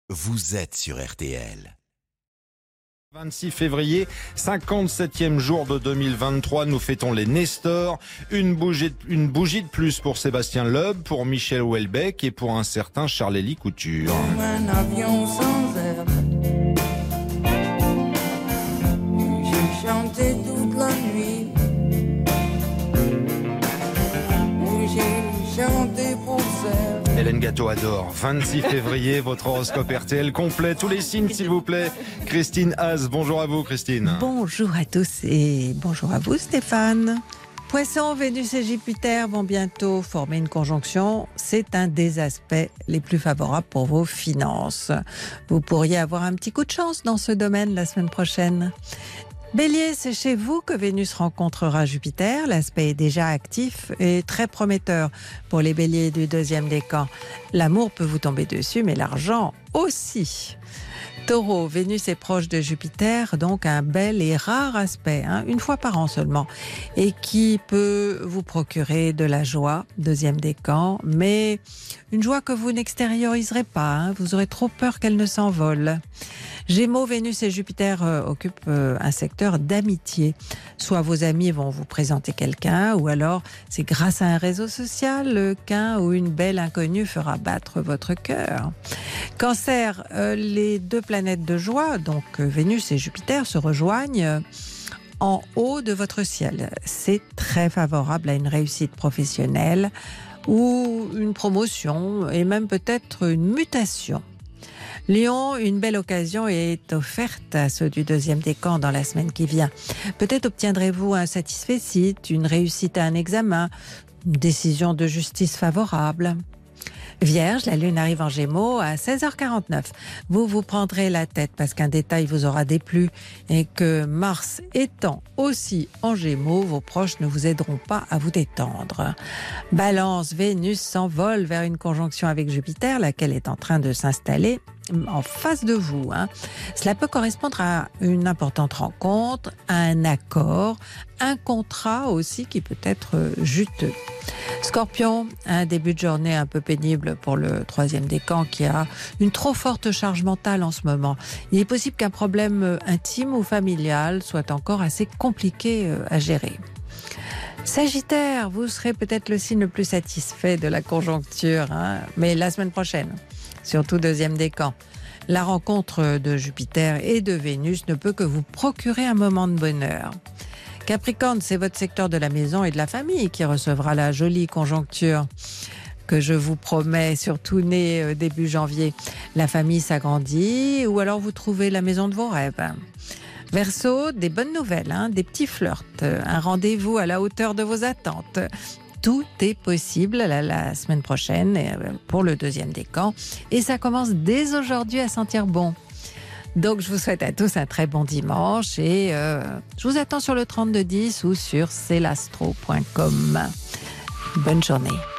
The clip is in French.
vous êtes sur RTL. 26 février, 57e jour de 2023, nous fêtons les Nestors. Une bougie de plus pour Sébastien Loeb, pour Michel Houellebecq et pour un certain Charles-Élie Couture. Comme un avion sans aile, j'ai chanté toute la nuit, j'ai chanté pour celle. Hélène Gâteau adore. 26 février, votre horoscope RTL complet. Tous les signes, s'il vous plaît. Christine Haas, bonjour à vous, Christine. Bonjour à tous et bonjour à vous, Stéphane. Poissons, Vénus et Jupiter vont bientôt former une conjonction. C'est un des aspects les plus favorables pour vos finances. Vous pourriez avoir un petit coup de chance dans ce domaine la semaine prochaine. Bélier, c'est chez vous que Vénus rencontrera Jupiter. L'aspect est déjà actif et très prometteur pour les béliers du deuxième décan. L'amour peut vous tomber dessus, mais l'argent aussi. Taureau, Vénus est proche de Jupiter, donc un bel et rare aspect, une fois par an seulement, et qui peut vous procurer de la joie, deuxième décan, mais une joie que vous n'extérioriserez pas, vous aurez trop peur qu'elle ne s'envole. Gémeaux, Vénus et Jupiter occupent un secteur d'amitié. Soit vos amis vont vous présenter quelqu'un, ou alors c'est grâce à un réseau social qu'un ou une belle inconnue fera battre votre cœur. Cancer, les deux planètes de joie, donc Vénus et Jupiter, se rejoignent en haut de votre ciel. C'est très favorable à une réussite professionnelle ou une promotion et même peut-être une mutation. Lion, une belle occasion est offerte à ceux du deuxième décan dans la semaine qui vient. Peut-être obtiendrez-vous un satisfecit, une réussite à un examen, une décision de justice favorable. Vierge, la lune arrive en Gémeaux à 16h49. Vous vous prendrez la tête parce qu'un détail vous aura déplu et que Mars étant aussi en Gémeaux, vos proches ne vous aideront pas à vous détendre. Balance, Vénus s'envole vers une conjonction avec Jupiter, laquelle est en train de s'installer en face de vous. Cela peut correspondre à une importante rencontre, à un accord, un contrat aussi qui peut être juteux. Scorpion, un début de journée un peu pénible pour le troisième décan qui a une trop forte charge mentale en ce moment. Il est possible qu'un problème intime ou familial soit encore assez compliqué à gérer. Sagittaire, vous serez peut-être le signe le plus satisfait de la conjoncture, mais la semaine prochaine, surtout deuxième décan. La rencontre de Jupiter et de Vénus ne peut que vous procurer un moment de bonheur. Capricorne, c'est votre secteur de la maison et de la famille qui recevra la jolie conjoncture que je vous promets, surtout né début janvier. La famille s'agrandit ou alors vous trouvez la maison de vos rêves. Verseau, des bonnes nouvelles, des petits flirts, un rendez-vous à la hauteur de vos attentes. Tout est possible la semaine prochaine pour le deuxième décan et ça commence dès aujourd'hui à sentir bon. Donc je vous souhaite à tous un très bon dimanche et je vous attends sur le 3210 ou sur celastro.com. Bonne journée.